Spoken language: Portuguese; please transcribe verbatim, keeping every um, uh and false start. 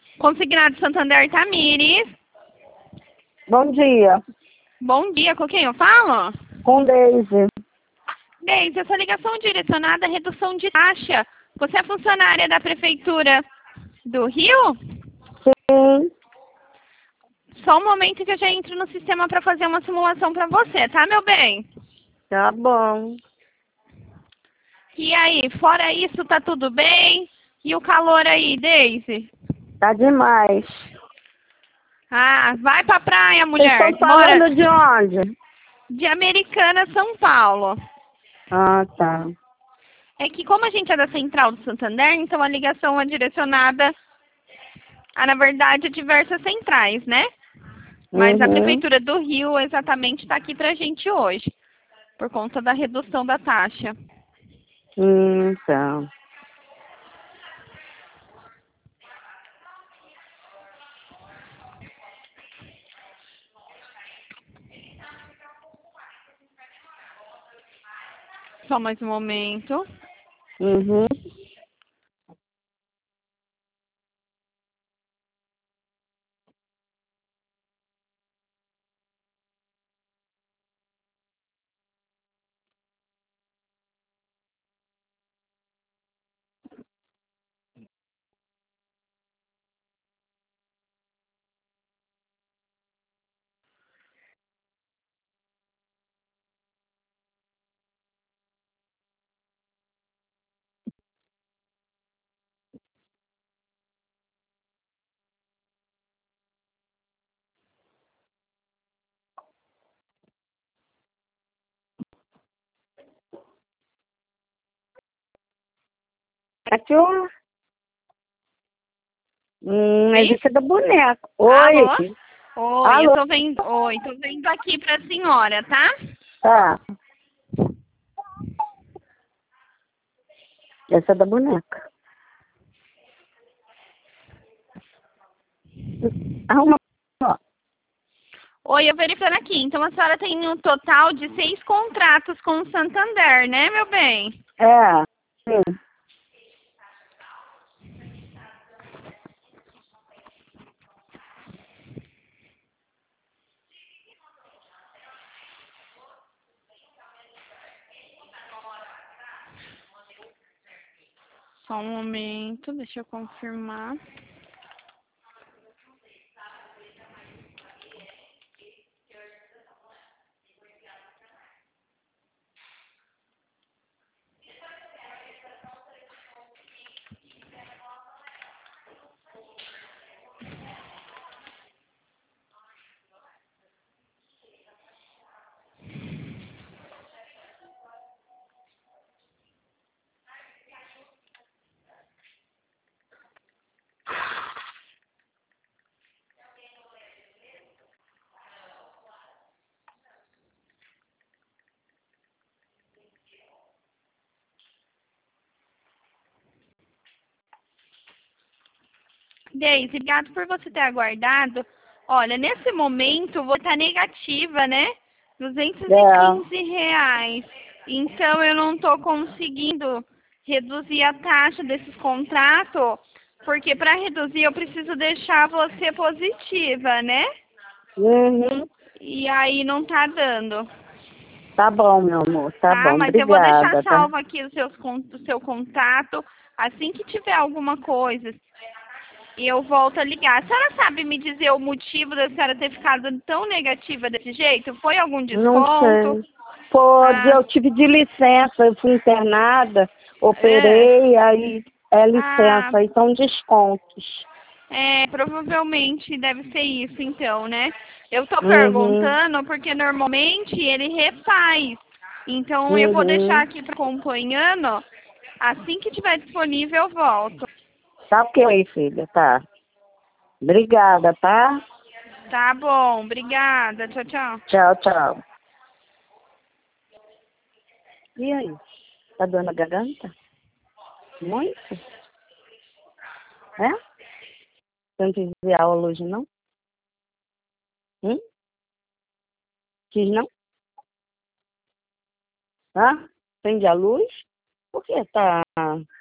Consignado Santander Tamires. Bom dia. Bom dia, com quem eu falo? Com Deise. Deise, essa ligação é direcionada à redução de taxa. Você é funcionária da Prefeitura do Rio? Sim. Só um momento que eu já entro no sistema para fazer uma simulação para você, tá, meu bem? Tá bom. E aí, fora isso, tá tudo bem? E o calor aí, Deise? Tá demais. Ah, vai pra praia, Vocês mulher. estão Bora. falando de onde? De Americana, São Paulo. Ah, tá. É que como a gente é da Central do Santander, então a ligação é direcionada a, na verdade, diversas centrais, né? Mas a Uhum. Prefeitura do Rio exatamente está aqui pra gente hoje, por conta da redução da taxa. Hum, tá. Só mais um momento. Uhum. Cachorro? Hum, é Sim? dica do boneco. Oi. Alô? Oi, eu Alô? tô vendo. Oi, tô vendo aqui pra senhora, tá? Tá. Essa é da boneca. Arruma. Ó. Oi, eu verificando aqui. Então a senhora tem um total de seis contratos com o Santander, né, meu bem? É. Sim. Só um momento, deixa eu confirmar. Deise, obrigado por você ter aguardado. Olha, nesse momento vou estar negativa, né? duzentos e É. quinze reais. Então eu não estou conseguindo reduzir a taxa desses contratos, porque para reduzir eu preciso deixar você positiva, né? Uhum. E aí não tá dando, Tá bom, meu amor. Tá tá? bom. Mas eu vou deixar Obrigada, tá? salvo aqui os seus, con- o seu contato. Assim que tiver alguma coisa, e eu volto a ligar. A senhora sabe me dizer o motivo da senhora ter ficado tão negativa desse jeito? Foi algum Não desconto? sei. Pode, Ah, eu tive de licença, eu fui internada, é. operei, aí é Ah, licença, aí são descontos. é, provavelmente deve ser isso então, né? Eu tô Uhum, perguntando porque normalmente ele refaz. Então eu vou deixar uhum. aqui pra acompanhando. Assim que tiver disponível eu volto. Tá ok, filha, tá. Obrigada, tá? Tá bom, obrigada. Tchau, tchau. Tchau, tchau. E aí? Tá doendo a garganta? Muito? É? Você não quis ver a aula hoje, não? Hum? Quis, não? Hã? Acende a luz? Por que tá